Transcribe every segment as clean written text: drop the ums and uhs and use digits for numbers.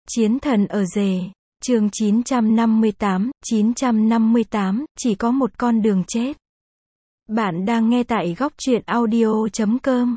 Chiến thần ở rể, chương 958, chỉ có một con đường chết. Bạn đang nghe tại góc truyện audio.com.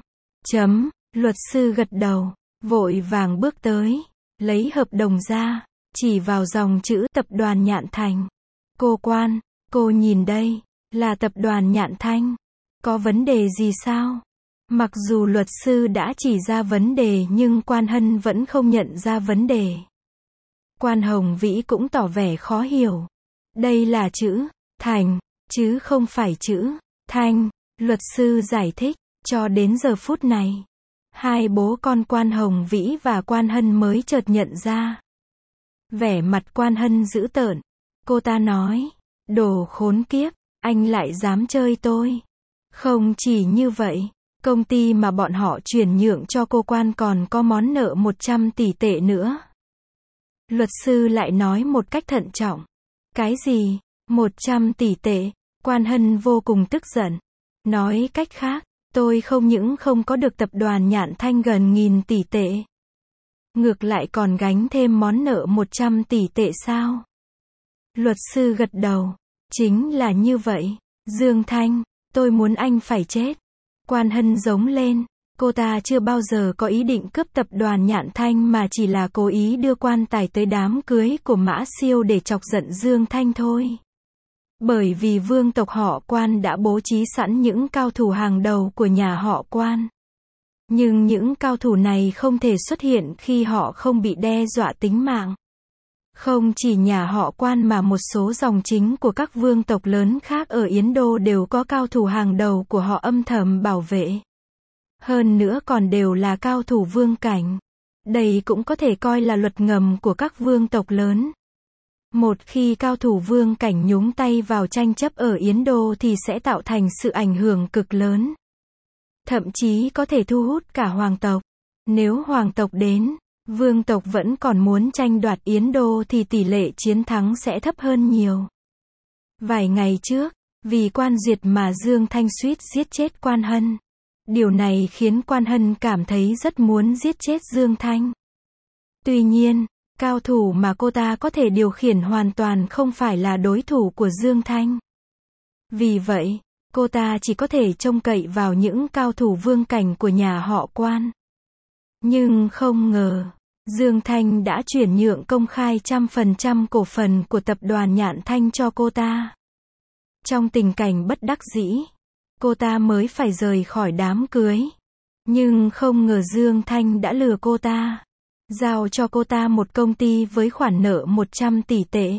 Luật sư gật đầu, vội vàng bước tới, lấy hợp đồng ra, chỉ vào dòng chữ tập đoàn Nhạn Thành. Cô Quan, cô nhìn đây, là tập đoàn Nhạn Thanh. Có vấn đề gì sao? Mặc dù luật sư đã chỉ ra vấn đề nhưng Quan Hân vẫn không nhận ra vấn đề. Quan Hồng Vĩ cũng tỏ vẻ khó hiểu. Đây là chữ Thành, chứ không phải chữ Thanh. Luật sư giải thích, cho đến giờ phút này, hai bố con Quan Hồng Vĩ và Quan Hân mới chợt nhận ra. Vẻ mặt Quan Hân dữ tợn. Cô ta nói, đồ khốn kiếp, anh lại dám chơi tôi. Không chỉ như vậy, công ty mà bọn họ chuyển nhượng cho cô Quan còn có món nợ 100 tỷ tệ nữa. Luật sư lại nói một cách thận trọng. Cái gì? 100 tỷ tệ? Quan Hân vô cùng tức giận. Nói cách khác, tôi không những không có được tập đoàn Nhạn Thanh gần 1.000 tỷ tệ. Ngược lại còn gánh thêm món nợ 100 tỷ tệ sao? Luật sư gật đầu. Chính là như vậy. Dương Thanh, tôi muốn anh phải chết. Quan Hân giống lên. Cô ta chưa bao giờ có ý định cướp tập đoàn Nhạn Thanh mà chỉ là cố ý đưa quan tài tới đám cưới của Mã Siêu để chọc giận Dương Thanh thôi. Bởi vì vương tộc họ Quan đã bố trí sẵn những cao thủ hàng đầu của nhà họ Quan. Nhưng những cao thủ này không thể xuất hiện khi họ không bị đe dọa tính mạng. Không chỉ nhà họ Quan mà một số dòng chính của các vương tộc lớn khác ở Yến Đô đều có cao thủ hàng đầu của họ âm thầm bảo vệ. Hơn nữa còn đều là cao thủ vương cảnh. Đây cũng có thể coi là luật ngầm của các vương tộc lớn. Một khi cao thủ vương cảnh nhúng tay vào tranh chấp ở Yến Đô thì sẽ tạo thành sự ảnh hưởng cực lớn. Thậm chí có thể thu hút cả hoàng tộc. Nếu hoàng tộc đến, vương tộc vẫn còn muốn tranh đoạt Yến Đô thì tỷ lệ chiến thắng sẽ thấp hơn nhiều. Vài ngày trước, vì Quan Duyệt mà Dương Thanh suýt giết chết Quan Hân. Điều này khiến Quan Hân cảm thấy rất muốn giết chết Dương Thanh. Tuy nhiên, cao thủ mà cô ta có thể điều khiển hoàn toàn không phải là đối thủ của Dương Thanh. Vì vậy, cô ta chỉ có thể trông cậy vào những cao thủ vương cảnh của nhà họ Quan. Nhưng không ngờ, Dương Thanh đã chuyển nhượng công khai 100% cổ phần của tập đoàn Nhạn Thanh cho cô ta. Trong tình cảnh bất đắc dĩ, cô ta mới phải rời khỏi đám cưới. Nhưng không ngờ Dương Thanh đã lừa cô ta. Giao cho cô ta một công ty với khoản nợ 100 tỷ tệ.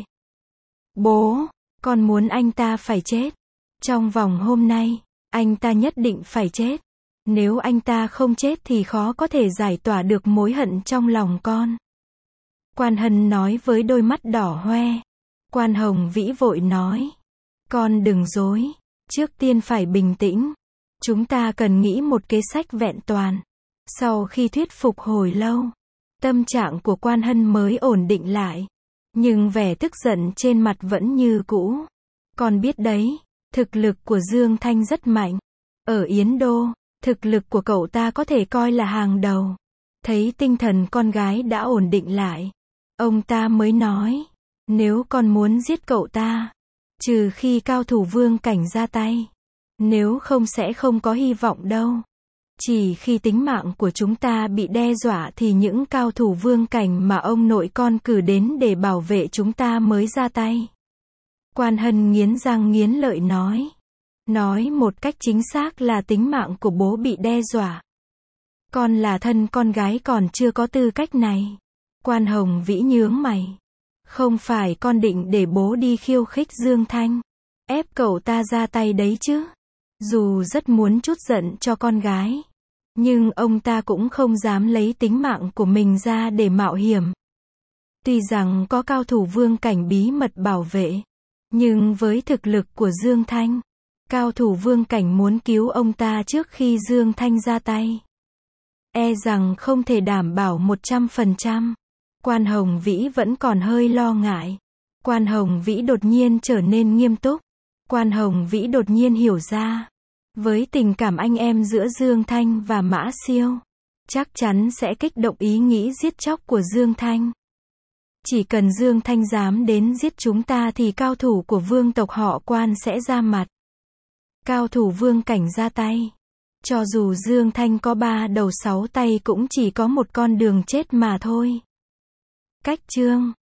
Bố, con muốn anh ta phải chết. Trong vòng hôm nay, anh ta nhất định phải chết. Nếu anh ta không chết thì khó có thể giải tỏa được mối hận trong lòng con. Quan Hân nói với đôi mắt đỏ hoe. Quan Hồng Vĩ vội nói. Con đừng dối. Trước tiên phải bình tĩnh. Chúng ta cần nghĩ một kế sách vẹn toàn. Sau khi thuyết phục hồi lâu, tâm trạng của Quan Hân mới ổn định lại. Nhưng vẻ tức giận trên mặt vẫn như cũ. Con biết đấy, thực lực của Dương Thanh rất mạnh. Ở Yến Đô, thực lực của cậu ta có thể coi là hàng đầu. Thấy tinh thần con gái đã ổn định lại, ông ta mới nói, nếu con muốn giết cậu ta, trừ khi cao thủ vương cảnh ra tay. Nếu không sẽ không có hy vọng đâu. Chỉ khi tính mạng của chúng ta bị đe dọa thì những cao thủ vương cảnh mà ông nội con cử đến để bảo vệ chúng ta mới ra tay. Quan Hân nghiến răng nghiến lợi nói. Nói một cách chính xác là tính mạng của bố bị đe dọa. Con là thân con gái còn chưa có tư cách này. Quan Hồng Vĩ nhướng mày. Không phải con định để bố đi khiêu khích Dương Thanh, ép cậu ta ra tay đấy chứ. Dù rất muốn trút giận cho con gái, nhưng ông ta cũng không dám lấy tính mạng của mình ra để mạo hiểm. Tuy rằng có cao thủ vương cảnh bí mật bảo vệ, nhưng với thực lực của Dương Thanh, cao thủ vương cảnh muốn cứu ông ta trước khi Dương Thanh ra tay, e rằng không thể đảm bảo 100%. Quan Hồng Vĩ vẫn còn hơi lo ngại. Quan Hồng Vĩ đột nhiên trở nên nghiêm túc. Quan Hồng Vĩ đột nhiên hiểu ra. Với tình cảm anh em giữa Dương Thanh và Mã Siêu, chắc chắn sẽ kích động ý nghĩ giết chóc của Dương Thanh. Chỉ cần Dương Thanh dám đến giết chúng ta thì cao thủ của vương tộc họ Quan sẽ ra mặt. Cao thủ vương cảnh ra tay. Cho dù Dương Thanh có 3 đầu 6 tay cũng chỉ có một con đường chết mà thôi. Cách chương